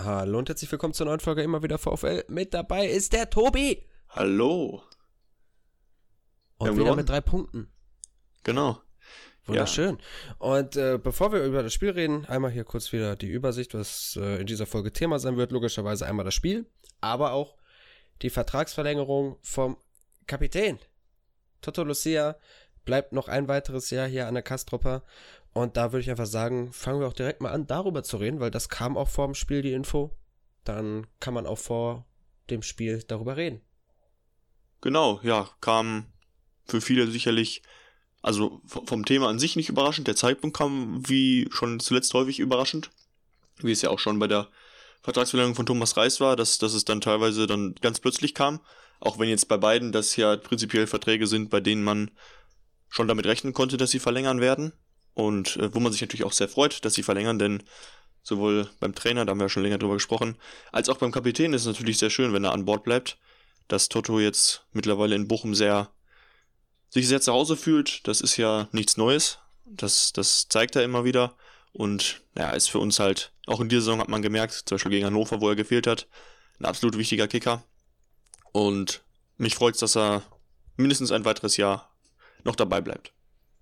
Hallo und herzlich willkommen zur neuen Folge immer wieder VfL. Mit dabei ist der Tobi. Hallo. Und wieder mit 3 Punkten. Genau. Wunderschön. Ja. Und bevor wir über das Spiel reden, einmal hier kurz wieder die Übersicht, was in dieser Folge Thema sein wird. Logischerweise einmal das Spiel, aber auch die Vertragsverlängerung vom Kapitän. Toto Lucia bleibt noch ein weiteres Jahr hier an der Kastrupper. Und da würde ich einfach sagen, fangen wir auch direkt mal an, darüber zu reden, weil das kam auch vor dem Spiel, die Info. Dann kann man auch vor dem Spiel darüber reden. Genau, ja, kam für viele sicherlich, also vom Thema an sich nicht überraschend. Der Zeitpunkt kam wie schon zuletzt häufig überraschend, wie es ja auch schon bei der Vertragsverlängerung von Thomas Reis war, dass es dann teilweise dann ganz plötzlich kam. Auch wenn jetzt bei beiden das ja prinzipiell Verträge sind, bei denen man schon damit rechnen konnte, dass sie verlängern werden. Und wo man sich natürlich auch sehr freut, dass sie verlängern, denn sowohl beim Trainer, da haben wir ja schon länger drüber gesprochen, als auch beim Kapitän ist es natürlich sehr schön, wenn er an Bord bleibt. Dass Toto jetzt mittlerweile in Bochum sich sehr zu Hause fühlt, das ist ja nichts Neues. Das zeigt er immer wieder. Und ja, ist für uns halt, auch in dieser Saison hat man gemerkt, zum Beispiel gegen Hannover, wo er gefehlt hat, ein absolut wichtiger Kicker. Und mich freut es, dass er mindestens ein weiteres Jahr noch dabei bleibt.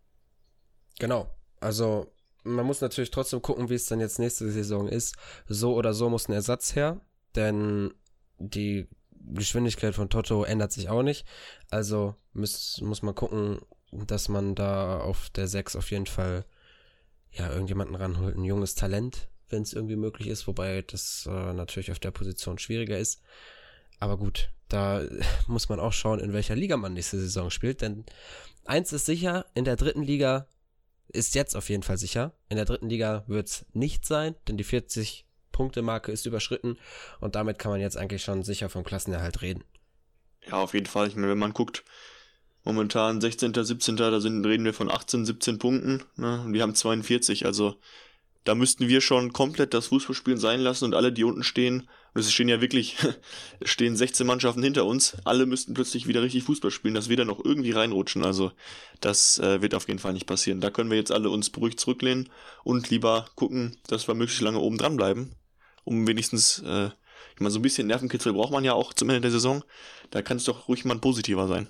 Genau. Also, man muss natürlich trotzdem gucken, wie es dann jetzt nächste Saison ist. So oder so muss ein Ersatz her, denn die Geschwindigkeit von Toto ändert sich auch nicht. Also muss man gucken, dass man da auf der 6 auf jeden Fall ja irgendjemanden ranholt, ein junges Talent, wenn es irgendwie möglich ist, wobei das natürlich auf der Position schwieriger ist. Aber gut, da muss man auch schauen, in welcher Liga man nächste Saison spielt, denn eins ist sicher, in der 3. Liga ist jetzt auf jeden Fall sicher. In der 3. Liga wird es nicht sein, denn die 40-Punkte-Marke ist überschritten und damit kann man jetzt eigentlich schon sicher vom Klassenerhalt reden. Ja, auf jeden Fall. Ich meine, wenn man guckt, momentan 16., 17., reden wir von 18, 17 Punkten, ne? Und wir haben 42, also da müssten wir schon komplett das Fußballspielen sein lassen und alle, die unten stehen, und es stehen ja wirklich, es stehen 16 Mannschaften hinter uns, alle müssten plötzlich wieder richtig Fußball spielen, dass wir da noch irgendwie reinrutschen, also das wird auf jeden Fall nicht passieren. Da können wir jetzt alle uns beruhigt zurücklehnen und lieber gucken, dass wir möglichst lange oben dran bleiben, um wenigstens, ich meine, so ein bisschen Nervenkitzel braucht man ja auch zum Ende der Saison, da kann es doch ruhig mal positiver sein.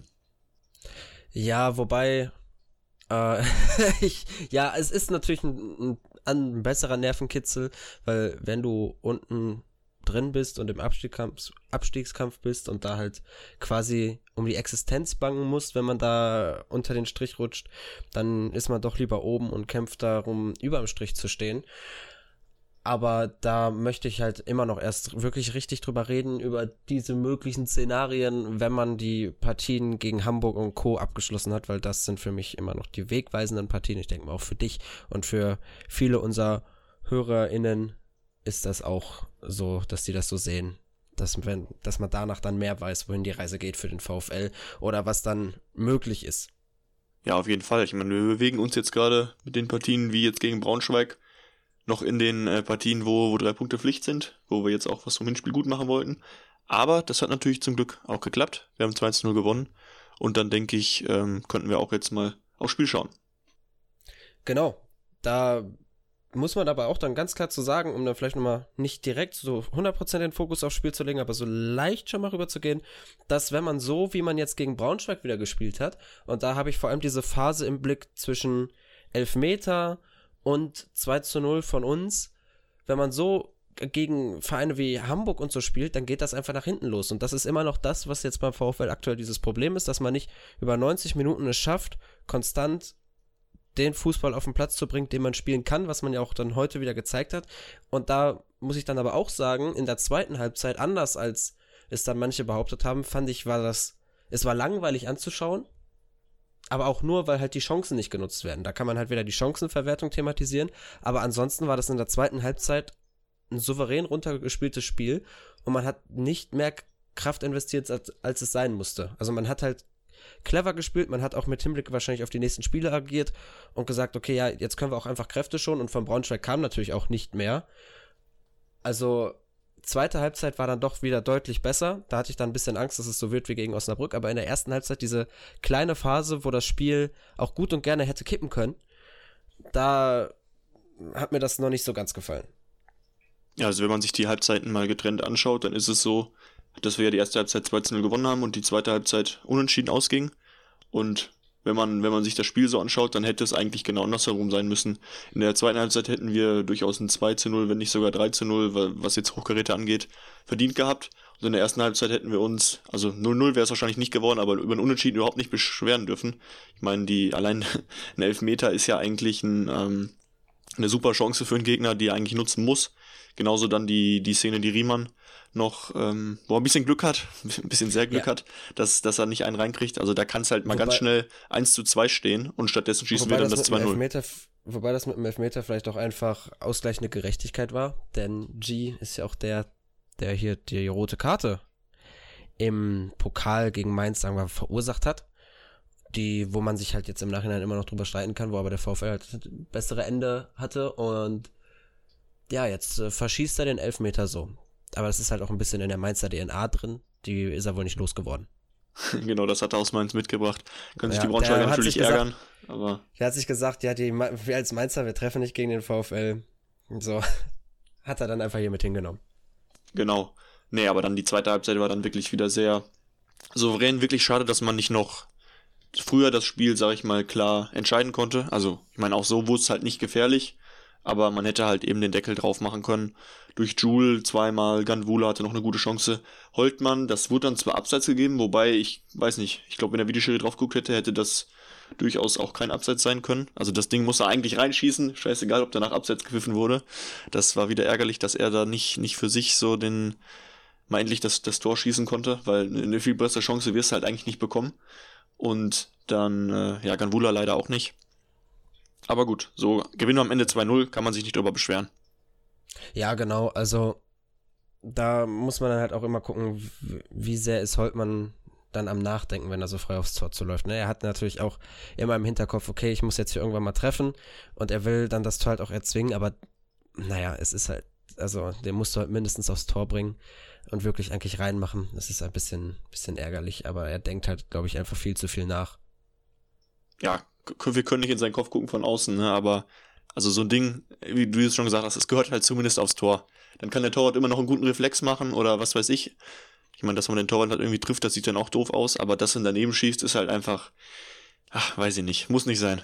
Ja, wobei, es ist natürlich ein besserer Nervenkitzel, weil wenn du unten drin bist und im Abstiegskampf bist und da halt quasi um die Existenz bangen musst, wenn man da unter den Strich rutscht, dann ist man doch lieber oben und kämpft darum, über dem Strich zu stehen. Aber da möchte ich halt immer noch erst wirklich richtig drüber reden, über diese möglichen Szenarien, wenn man die Partien gegen Hamburg und Co. abgeschlossen hat, weil das sind für mich immer noch die wegweisenden Partien. Ich denke mal auch für dich und für viele unserer HörerInnen ist das auch so, dass die das so sehen, dass man danach dann mehr weiß, wohin die Reise geht für den VfL oder was dann möglich ist. Ja, auf jeden Fall. Ich meine, wir bewegen uns jetzt gerade mit den Partien wie jetzt gegen Braunschweig noch in den Partien, wo 3 Punkte Pflicht sind, wo wir jetzt auch was vom Hinspiel gut machen wollten. Aber das hat natürlich zum Glück auch geklappt. Wir haben 2-0 gewonnen und dann denke ich, könnten wir auch jetzt mal aufs Spiel schauen. Genau, da muss man aber auch dann ganz klar zu sagen, um dann vielleicht nochmal nicht direkt so 100% den Fokus aufs Spiel zu legen, aber so leicht schon mal rüber zu gehen, dass wenn man so, wie man jetzt gegen Braunschweig wieder gespielt hat, und da habe ich vor allem diese Phase im Blick zwischen Elfmeter und 2-0 von uns, wenn man so gegen Vereine wie Hamburg und so spielt, dann geht das einfach nach hinten los. Und das ist immer noch das, was jetzt beim VfL aktuell dieses Problem ist, dass man nicht über 90 Minuten es schafft, konstant den Fußball auf den Platz zu bringen, den man spielen kann, was man ja auch dann heute wieder gezeigt hat. Und da muss ich dann aber auch sagen, in der zweiten Halbzeit, anders als es dann manche behauptet haben, fand ich, es war langweilig anzuschauen, aber auch nur, weil halt die Chancen nicht genutzt werden. Da kann man halt wieder die Chancenverwertung thematisieren, aber ansonsten war das in der zweiten Halbzeit ein souverän runtergespieltes Spiel und man hat nicht mehr Kraft investiert, als es sein musste. Also man hat halt clever gespielt, man hat auch mit Hinblick wahrscheinlich auf die nächsten Spiele agiert und gesagt, okay, ja, jetzt können wir auch einfach Kräfte schonen und von Braunschweig kam natürlich auch nicht mehr. Also zweite Halbzeit war dann doch wieder deutlich besser. Da hatte ich dann ein bisschen Angst, dass es so wird wie gegen Osnabrück, aber in der ersten Halbzeit diese kleine Phase, wo das Spiel auch gut und gerne hätte kippen können, da hat mir das noch nicht so ganz gefallen. Ja, also wenn man sich die Halbzeiten mal getrennt anschaut, dann ist es so, dass wir ja die erste Halbzeit 2-0 gewonnen haben und die zweite Halbzeit unentschieden ausging. Und wenn man sich das Spiel so anschaut, dann hätte es eigentlich genau andersherum sein müssen. In der zweiten Halbzeit hätten wir durchaus ein 2-0, wenn nicht sogar 3-0, was jetzt Hochkaräter angeht, verdient gehabt. Und in der ersten Halbzeit hätten wir uns, also 0-0 wäre es wahrscheinlich nicht geworden, aber über einen Unentschieden überhaupt nicht beschweren dürfen. Ich meine, allein ein Elfmeter ist ja eigentlich eine super Chance für einen Gegner, die er eigentlich nutzen muss. Genauso dann die Szene, die Riemann noch, wo er ein bisschen Glück hat, ein bisschen sehr Glück hat, dass er nicht einen reinkriegt. Also da kann es halt mal ganz schnell 1-2 stehen und stattdessen schießen wir dann das 2-0. Wobei das mit dem Elfmeter vielleicht auch einfach ausgleichende Gerechtigkeit war, denn G ist ja auch der hier die rote Karte im Pokal gegen Mainz, sagen wir, verursacht hat. Wo man sich halt jetzt im Nachhinein immer noch drüber streiten kann, wo aber der VfL halt das bessere Ende hatte und ja, jetzt verschießt er den Elfmeter so. Aber das ist halt auch ein bisschen in der Mainzer DNA drin, die ist er wohl nicht losgeworden. Genau, das hat er aus Mainz mitgebracht. Können sich die Braunschweiger natürlich ärgern. Aber er hat sich gesagt, ja, wir als Mainzer, wir treffen nicht gegen den VfL. So, hat er dann einfach hier mit hingenommen. Genau. Nee, aber dann die zweite Halbzeit war dann wirklich wieder sehr souverän. Wirklich schade, dass man nicht noch früher das Spiel, sag ich mal, klar entscheiden konnte. Also, ich meine, auch so wurde es halt nicht gefährlich, aber man hätte halt eben den Deckel drauf machen können. Durch Jul zweimal, Gandwula hatte noch eine gute Chance. Holtmann, das wurde dann zwar abseits gegeben, wobei, ich weiß nicht, ich glaube, wenn der Videoschiri drauf geguckt hätte, hätte das durchaus auch kein Abseits sein können. Also das Ding muss er eigentlich reinschießen, scheißegal, ob danach Abseits gepfiffen wurde. Das war wieder ärgerlich, dass er da nicht für sich so mal endlich das Tor schießen konnte, weil eine viel bessere Chance wirst du halt eigentlich nicht bekommen. Und dann, Gandwula leider auch nicht. Aber gut, so gewinnen wir am Ende 2-0, kann man sich nicht drüber beschweren. Ja, genau, also da muss man dann halt auch immer gucken, wie sehr ist Holtmann dann am Nachdenken, wenn er so frei aufs Tor zuläuft. Ne? Er hat natürlich auch immer im Hinterkopf, okay, ich muss jetzt hier irgendwann mal treffen und er will dann das Tor halt auch erzwingen, aber naja, es ist halt, also den musst du halt mindestens aufs Tor bringen und wirklich eigentlich reinmachen. Das ist ein bisschen ärgerlich, aber er denkt halt, glaube ich, einfach viel zu viel nach. Ja, wir können nicht in seinen Kopf gucken von außen, ne? Aber also so ein Ding, wie du es schon gesagt hast, es gehört halt zumindest aufs Tor. Dann kann der Torwart immer noch einen guten Reflex machen oder was weiß ich. Ich meine, dass man den Torwart halt irgendwie trifft, das sieht dann auch doof aus, aber dass er daneben schießt, ist halt einfach, weiß ich nicht, muss nicht sein.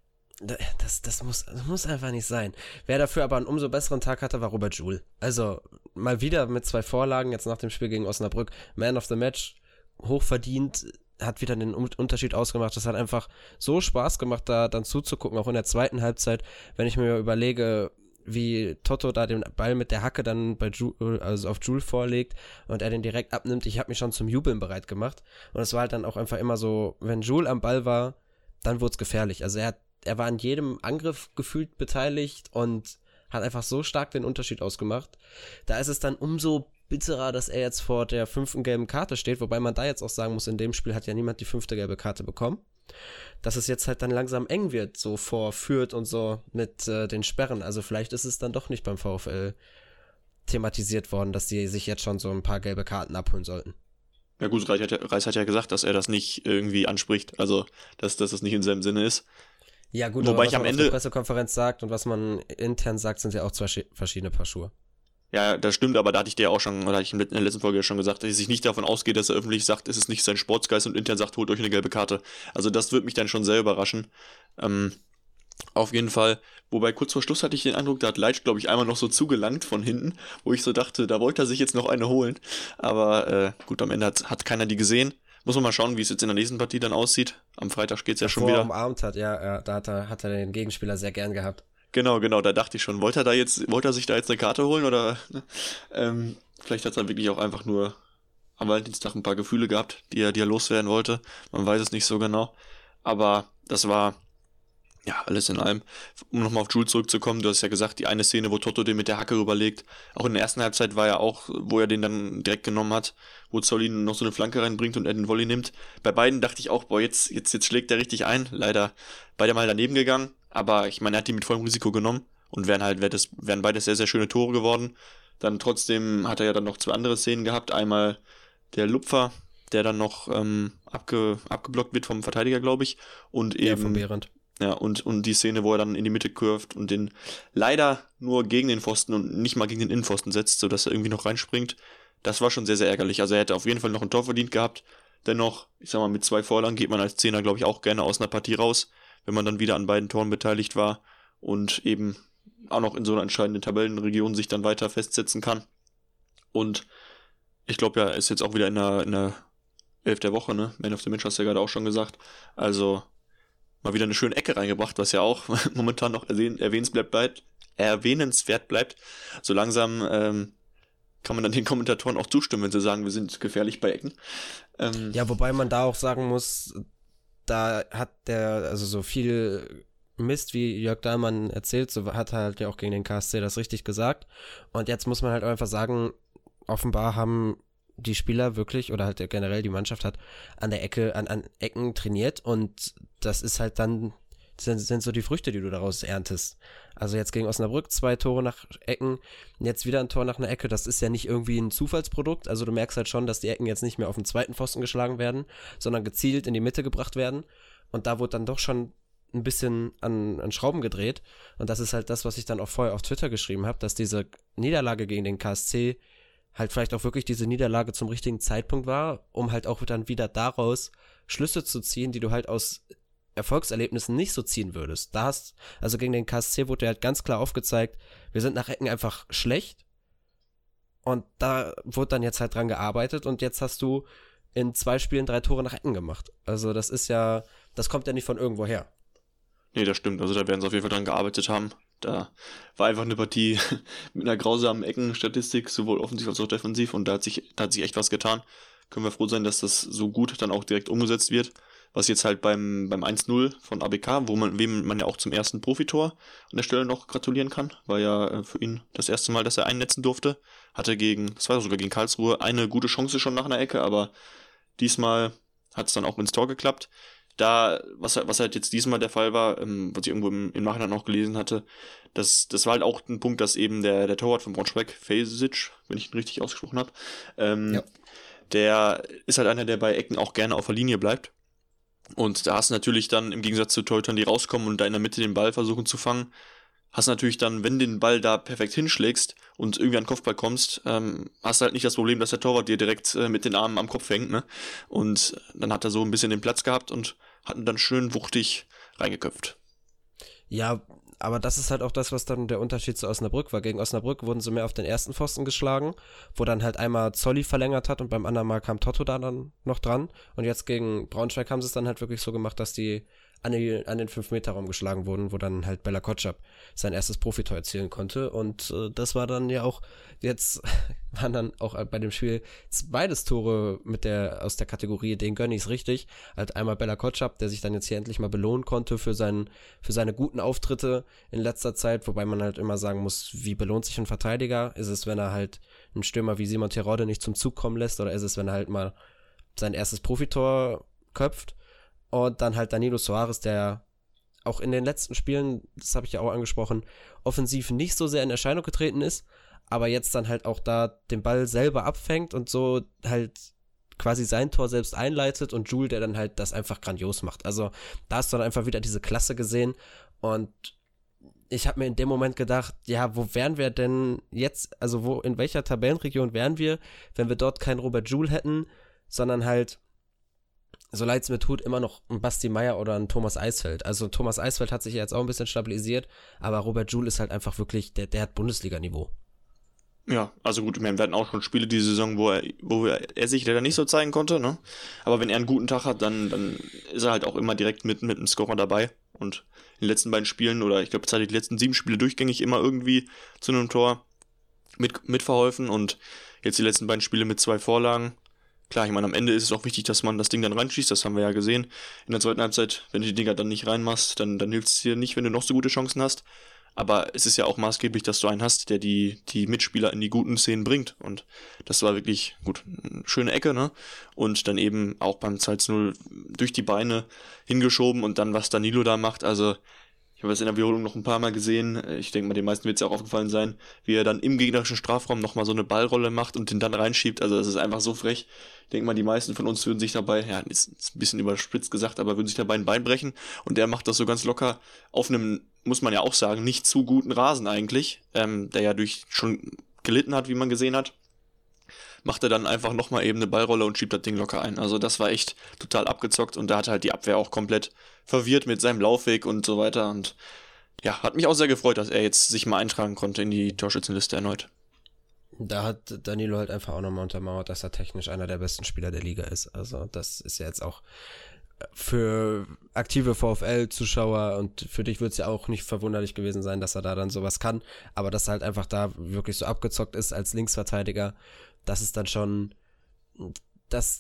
Das muss einfach nicht sein. Wer dafür aber einen umso besseren Tag hatte, war Robert Jul. Also mal wieder mit 2 Vorlagen, jetzt nach dem Spiel gegen Osnabrück, Man of the Match, hochverdient, hat wieder den Unterschied ausgemacht. Das hat einfach so Spaß gemacht, da dann zuzugucken, auch in der zweiten Halbzeit, wenn ich mir überlege, wie Toto da den Ball mit der Hacke dann bei Jul, also auf Jul vorlegt und er den direkt abnimmt. Ich habe mich schon zum Jubeln bereit gemacht. Und es war halt dann auch einfach immer so, wenn Jul am Ball war, dann wurde es gefährlich. Also er war an jedem Angriff gefühlt beteiligt und hat einfach so stark den Unterschied ausgemacht. Da ist es dann umso bitterer, dass er jetzt vor der 5. gelben Karte steht, wobei man da jetzt auch sagen muss, in dem Spiel hat ja niemand die 5. gelbe Karte bekommen. Dass es jetzt halt dann langsam eng wird, so vor Fürth und so mit den Sperren. Also vielleicht ist es dann doch nicht beim VfL thematisiert worden, dass die sich jetzt schon so ein paar gelbe Karten abholen sollten. Ja gut, Reis hat ja gesagt, dass er das nicht irgendwie anspricht, also dass das nicht in seinem Sinne ist. Ja gut, wobei aber ich was am man Ende auf der Pressekonferenz sagt und was man intern sagt, sind ja auch 2 verschiedene Paar Schuhe. Ja, das stimmt, aber da hatte ich dir auch schon, oder hatte ich in der letzten Folge schon gesagt, dass ich nicht davon ausgehe, dass er öffentlich sagt, es ist nicht sein Sportsgeist und intern sagt, holt euch eine gelbe Karte. Also das würde mich dann schon sehr überraschen. Auf jeden Fall, wobei kurz vor Schluss hatte ich den Eindruck, da hat Leitsch, glaube ich, einmal noch so zugelangt von hinten, wo ich so dachte, da wollte er sich jetzt noch eine holen. Aber gut, am Ende hat keiner die gesehen. Muss man mal schauen, wie es jetzt in der nächsten Partie dann aussieht. Am Freitag geht's ja schon wieder. Umarmt hat, ja, da hat er den Gegenspieler sehr gern gehabt. Genau, da dachte ich schon, wollte er sich da jetzt eine Karte holen oder vielleicht hat er wirklich auch einfach nur am Valentinstag ein paar Gefühle gehabt, die er loswerden wollte. Man weiß es nicht so genau. Aber das war ja alles in allem. Um nochmal auf Jul zurückzukommen, du hast ja gesagt, die eine Szene, wo Toto den mit der Hacke rüberlegt, auch in der ersten Halbzeit war ja auch, wo er den dann direkt genommen hat, wo Zollin noch so eine Flanke reinbringt und er den Volley nimmt. Bei beiden dachte ich auch, boah, jetzt schlägt er richtig ein. Leider beide mal daneben gegangen. Aber ich meine, er hat die mit vollem Risiko genommen und wären beides sehr, sehr schöne Tore geworden. Dann trotzdem hat er ja dann noch 2 andere Szenen gehabt. Einmal der Lupfer, der dann noch abgeblockt wird vom Verteidiger, glaube ich. Und eben, ja, von Behrendt. Ja, und die Szene, wo er dann in die Mitte curvt und den leider nur gegen den Pfosten und nicht mal gegen den Innenpfosten setzt, sodass er irgendwie noch reinspringt, das war schon sehr, sehr ärgerlich. Also er hätte auf jeden Fall noch ein Tor verdient gehabt. Dennoch, ich sag mal, mit 2 Vorlagen geht man als Zehner, glaube ich, auch gerne aus einer Partie raus, wenn man dann wieder an beiden Toren beteiligt war und eben auch noch in so einer entscheidenden Tabellenregion sich dann weiter festsetzen kann. Und ich glaube ja, er ist jetzt auch wieder in der 11 der Woche, ne? Man of the Match hast du ja gerade auch schon gesagt. Also mal wieder eine schöne Ecke reingebracht, was ja auch momentan noch erwähnenswert bleibt. So langsam kann man dann den Kommentatoren auch zustimmen, wenn sie sagen, wir sind gefährlich bei Ecken. Ja, wobei man da auch sagen muss, da hat der, also so viel Mist, wie Jörg Dahlmann erzählt, so hat er halt ja auch gegen den KSC das richtig gesagt. Und jetzt muss man halt einfach sagen, offenbar haben die Spieler wirklich, oder halt generell die Mannschaft hat an der Ecke, an Ecken trainiert und das ist halt dann, sind so die Früchte, die du daraus erntest. Also jetzt gegen Osnabrück 2 Tore nach Ecken, jetzt wieder ein Tor nach einer Ecke, das ist ja nicht irgendwie ein Zufallsprodukt, also du merkst halt schon, dass die Ecken jetzt nicht mehr auf den zweiten Pfosten geschlagen werden, sondern gezielt in die Mitte gebracht werden und da wurde dann doch schon ein bisschen an Schrauben gedreht und das ist halt das, was ich dann auch vorher auf Twitter geschrieben habe, dass diese Niederlage gegen den KSC halt vielleicht auch wirklich diese Niederlage zum richtigen Zeitpunkt war, um halt auch dann wieder daraus Schlüsse zu ziehen, die du halt aus Erfolgserlebnissen nicht so ziehen würdest. Also gegen den KSC wurde halt ganz klar aufgezeigt, wir sind nach Ecken einfach schlecht und da wurde dann jetzt halt dran gearbeitet und jetzt hast du in 2 Spielen 3 Tore nach Ecken gemacht. Also das kommt ja nicht von irgendwo her. Nee, das stimmt. Also da werden sie auf jeden Fall dran gearbeitet haben. Da war einfach eine Partie mit einer grausamen Eckenstatistik, sowohl offensiv als auch defensiv, und da hat sich echt was getan. Können wir froh sein, dass das so gut dann auch direkt umgesetzt wird. Was jetzt halt beim 1-0 von ABK, wem man ja auch zum ersten Profitor an der Stelle noch gratulieren kann, war ja für ihn das erste Mal, dass er einnetzen durfte. Hatte das war sogar gegen Karlsruhe, eine gute Chance schon nach einer Ecke, aber diesmal hat es dann auch ins Tor geklappt. Was halt jetzt diesmal der Fall war, was ich irgendwo im Nachhinein noch gelesen hatte, das war halt auch ein Punkt, dass eben der Torwart von Braunschweig, Fejsic, wenn ich ihn richtig ausgesprochen habe, ja. Der ist halt einer, der bei Ecken auch gerne auf der Linie bleibt. Und da hast du natürlich dann im Gegensatz zu Torhütern, die rauskommen und da in der Mitte den Ball versuchen zu fangen, hast du natürlich dann, wenn du den Ball da perfekt hinschlägst und irgendwie an den Kopfball kommst, hast du halt nicht das Problem, dass der Torwart dir direkt mit den Armen am Kopf hängt, ne? Und dann hat er so ein bisschen den Platz gehabt und hat ihn dann schön wuchtig reingeköpft. Ja, aber das ist halt auch das, was dann der Unterschied zu Osnabrück war. Gegen Osnabrück wurden sie mehr auf den ersten Pfosten geschlagen, wo dann halt einmal Zolli verlängert hat und beim anderen Mal kam Totto da dann noch dran. Und jetzt gegen Braunschweig haben sie es dann halt wirklich so gemacht, dass die an den 5-Meter-Raum geschlagen wurden, wo dann halt Bella Kotschap sein erstes Profitor erzielen konnte. Und das war dann ja auch, jetzt waren dann auch bei dem Spiel beides Tore aus der Kategorie, den gönn ich's richtig. Halt einmal Bella Kotschap, der sich dann jetzt hier endlich mal belohnen konnte für seine guten Auftritte in letzter Zeit, wobei man halt immer sagen muss, wie belohnt sich ein Verteidiger? Ist es, wenn er halt einen Stürmer wie Simon Terodde nicht zum Zug kommen lässt, oder ist es, wenn er halt mal sein erstes Profitor köpft? Und dann halt Danilo Soares, der auch in den letzten Spielen, das habe ich ja auch angesprochen, offensiv nicht so sehr in Erscheinung getreten ist, aber jetzt dann halt auch da den Ball selber abfängt und so halt quasi sein Tor selbst einleitet und Jules, der dann halt das einfach grandios macht. Also da hast du dann einfach wieder diese Klasse gesehen und ich habe mir in dem Moment gedacht, ja, wo wären wir denn jetzt, also in welcher Tabellenregion wären wir, wenn wir dort keinen Robert Jules hätten, sondern halt, so leid es mir tut, immer noch ein Basti Meier oder ein Thomas Eisfeld. Also Thomas Eisfeld hat sich jetzt auch ein bisschen stabilisiert, aber Robert Jules ist halt einfach wirklich, der hat Bundesliga-Niveau. Ja, also gut, wir hatten auch schon Spiele diese Saison, wo er sich leider nicht so zeigen konnte, ne? Aber wenn er einen guten Tag hat, dann ist er halt auch immer direkt mit einem Scorer dabei. Und in den letzten beiden Spielen, oder ich glaube, es hat die letzten 7 Spiele durchgängig immer irgendwie zu einem Tor mitverholfen. Und jetzt die letzten beiden Spiele mit 2 Vorlagen. Klar, ich meine, am Ende ist es auch wichtig, dass man das Ding dann reinschießt, das haben wir ja gesehen. In der zweiten Halbzeit, wenn du die Dinger dann nicht reinmachst, dann hilft es dir nicht, wenn du noch so gute Chancen hast. Aber es ist ja auch maßgeblich, dass du einen hast, der die Mitspieler in die guten Szenen bringt. Und das war wirklich, gut, eine schöne Ecke, ne? Und dann eben auch beim 2-0 durch die Beine hingeschoben und dann, was Danilo da macht. Also, Ich habe es in der Wiederholung noch ein paar Mal gesehen. Ich denke mal, den meisten wird es ja auch aufgefallen sein, wie er dann im gegnerischen Strafraum nochmal so eine Ballrolle macht und den dann reinschiebt. Also das ist einfach so frech. Ich denke mal, die meisten von uns würden sich dabei, ja, ist ein bisschen überspitzt gesagt, aber würden sich dabei ein Bein brechen. Und der macht das so ganz locker auf einem, muss man ja auch sagen, nicht zu guten Rasen eigentlich, der ja durch schon gelitten hat, wie man gesehen hat. Macht er dann einfach nochmal eben eine Ballrolle und schiebt das Ding locker ein. Also das war echt total abgezockt und da hat halt die Abwehr auch komplett verwirrt mit seinem Laufweg und so weiter. Und ja, hat mich auch sehr gefreut, dass er jetzt sich mal eintragen konnte in die Torschützenliste erneut. Da hat Danilo halt einfach auch nochmal untermauert, dass er technisch einer der besten Spieler der Liga ist. Also das ist ja jetzt auch für aktive VfL-Zuschauer und für dich wird es ja auch nicht verwunderlich gewesen sein, dass er da dann sowas kann. Aber dass er halt einfach da wirklich so abgezockt ist als Linksverteidiger, das ist dann schon, das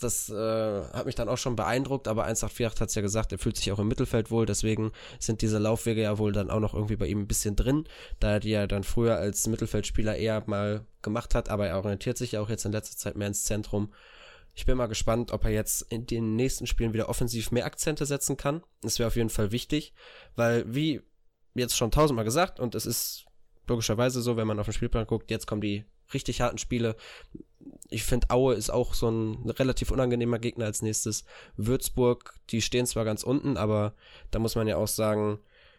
hat mich dann auch schon beeindruckt, aber 184 hat es ja gesagt, er fühlt sich auch im Mittelfeld wohl, deswegen sind diese Laufwege ja wohl dann auch noch irgendwie bei ihm ein bisschen drin, da er die ja dann früher als Mittelfeldspieler eher mal gemacht hat, aber er orientiert sich ja auch jetzt in letzter Zeit mehr ins Zentrum. Ich bin mal gespannt, ob er jetzt in den nächsten Spielen wieder offensiv mehr Akzente setzen kann. Das wäre auf jeden Fall wichtig, weil wie jetzt schon 1000-mal gesagt, und es ist logischerweise so, wenn man auf den Spielplan guckt, jetzt kommen die richtig harten Spiele. Ich finde, Aue ist auch so ein relativ unangenehmer Gegner als nächstes. Würzburg, die stehen zwar ganz unten, aber da muss man ja auch sagen,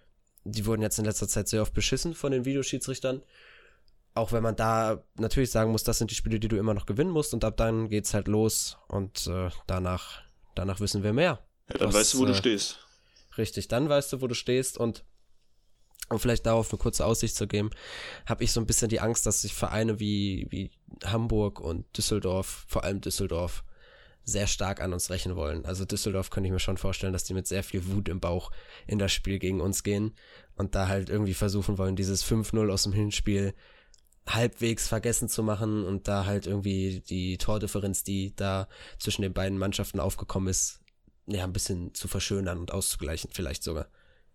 die wurden jetzt in letzter Zeit sehr oft beschissen von den Videoschiedsrichtern. Auch wenn man da natürlich sagen muss, das sind die Spiele, die du immer noch gewinnen musst und ab dann geht's halt los und danach wissen wir mehr. Ja, dann weißt du, wo du stehst. Richtig, dann weißt du, wo du stehst und um vielleicht darauf eine kurze Aussicht zu geben, habe ich so ein bisschen die Angst, dass sich Vereine wie Hamburg und Düsseldorf, vor allem Düsseldorf, sehr stark an uns rächen wollen. Also Düsseldorf könnte ich mir schon vorstellen, dass die mit sehr viel Wut im Bauch in das Spiel gegen uns gehen und da halt irgendwie versuchen wollen, dieses 5-0 aus dem Hinspiel halbwegs vergessen zu machen und da halt irgendwie die Tordifferenz, die da zwischen den beiden Mannschaften aufgekommen ist, ja, ein bisschen zu verschönern und auszugleichen, vielleicht sogar.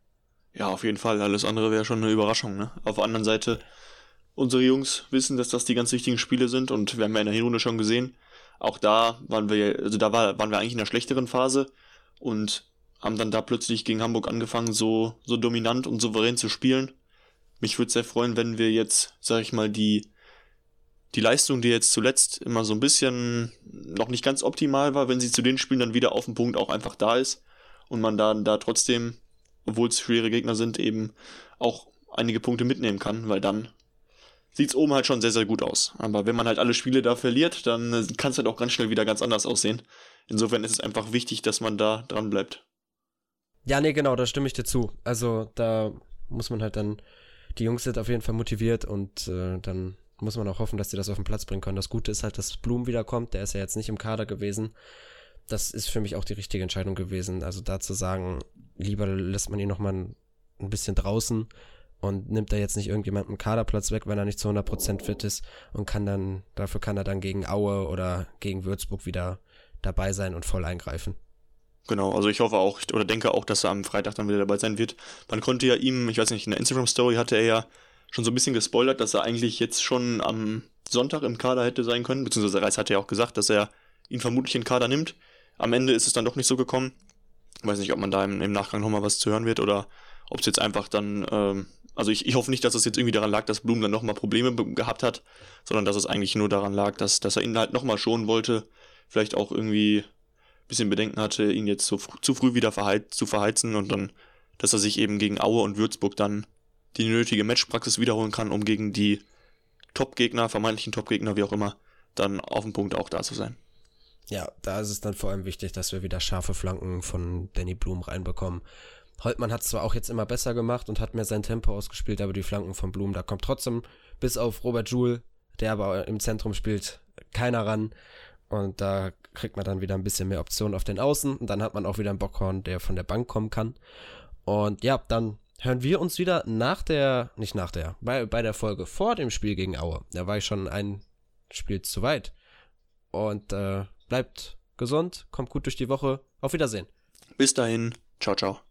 Ja, auf jeden Fall. Alles andere wäre schon eine Überraschung, ne? Auf der anderen Seite, unsere Jungs wissen, dass das die ganz wichtigen Spiele sind und wir haben ja in der Hinrunde schon gesehen, auch da waren wir eigentlich in einer schlechteren Phase und haben dann da plötzlich gegen Hamburg angefangen, so dominant und souverän zu spielen. Mich würde sehr freuen, wenn wir jetzt, sag ich mal, die Leistung, die jetzt zuletzt immer so ein bisschen noch nicht ganz optimal war, wenn sie zu den Spielen dann wieder auf den Punkt auch einfach da ist und man dann da trotzdem, obwohl es schwere Gegner sind, eben auch einige Punkte mitnehmen kann, weil dann sieht es oben halt schon sehr, sehr gut aus. Aber wenn man halt alle Spiele da verliert, dann kann es halt auch ganz schnell wieder ganz anders aussehen. Insofern ist es einfach wichtig, dass man da dran bleibt. Ja, nee, genau, da stimme ich dir zu. Also da muss man halt dann, die Jungs sind auf jeden Fall motiviert und dann muss man auch hoffen, dass die das auf den Platz bringen können. Das Gute ist halt, dass Blum wiederkommt, der ist ja jetzt nicht im Kader gewesen. Das ist für mich auch die richtige Entscheidung gewesen. Also da zu sagen, lieber lässt man ihn nochmal ein bisschen draußen und nimmt da jetzt nicht irgendjemanden Kaderplatz weg, wenn er nicht zu 100% fit ist und dafür kann er dann gegen Aue oder gegen Würzburg wieder dabei sein und voll eingreifen. Genau, also ich hoffe auch, oder denke auch, dass er am Freitag dann wieder dabei sein wird. Man konnte ja ihm, ich weiß nicht, in der Instagram-Story hatte er ja schon so ein bisschen gespoilert, dass er eigentlich jetzt schon am Sonntag im Kader hätte sein können, beziehungsweise Reis hatte ja auch gesagt, dass er ihn vermutlich in den Kader nimmt. Am Ende ist es dann doch nicht so gekommen. Ich weiß nicht, ob man da im Nachgang nochmal was zu hören wird oder ob es jetzt einfach dann, also ich hoffe nicht, dass es jetzt irgendwie daran lag, dass Blum dann nochmal Probleme gehabt hat, sondern dass es eigentlich nur daran lag, dass er ihn halt nochmal schonen wollte, vielleicht auch irgendwie ein bisschen Bedenken hatte, ihn jetzt zu früh wieder zu verheizen und dann, dass er sich eben gegen Aue und Würzburg dann die nötige Matchpraxis wiederholen kann, um gegen die Top-Gegner, vermeintlichen Top-Gegner, wie auch immer, dann auf dem Punkt auch da zu sein. Ja, da ist es dann vor allem wichtig, dass wir wieder scharfe Flanken von Danny Blum reinbekommen. Holtmann hat es zwar auch jetzt immer besser gemacht und hat mehr sein Tempo ausgespielt, aber die Flanken von Blum, da kommt trotzdem, bis auf Robert Joule, der aber im Zentrum spielt, keiner ran. Und da kriegt man dann wieder ein bisschen mehr Optionen auf den Außen. Und dann hat man auch wieder einen Bockhorn, der von der Bank kommen kann. Und ja, dann hören wir uns wieder bei der Folge vor dem Spiel gegen Aue. Da war ich schon ein Spiel zu weit. Und bleibt gesund, kommt gut durch die Woche. Auf Wiedersehen. Bis dahin. Ciao, ciao.